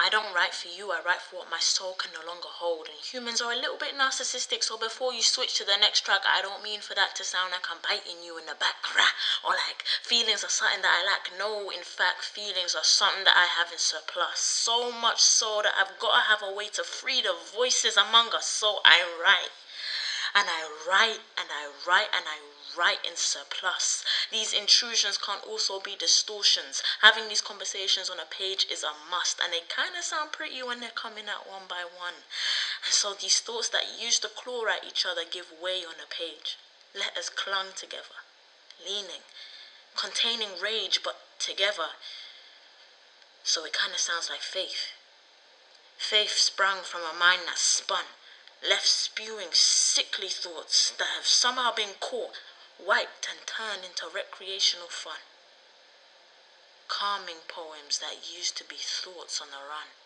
I don't write for you, I write for what my soul can no longer hold. And humans are a little bit narcissistic, so before you switch to the next track, I don't mean for that to sound like I'm biting you in the back, or like feelings are something that I lack. No, in fact, feelings are something that I have in surplus. So much so that I've got to have a way to free the voices among us. So I write. And I write and I write and I write in surplus. These intrusions can't also be distortions. Having these conversations on a page is a must, and they kind of sound pretty when they're coming out one by one. And so these thoughts that used to claw at each other give way on a page. Letters clung together, leaning, containing rage but together. So it kind of sounds like faith. Faith sprung from a mind that spun, left spewing sickly thoughts that have somehow been caught, wiped and turned into recreational fun. Calming poems that used to be thoughts on the run.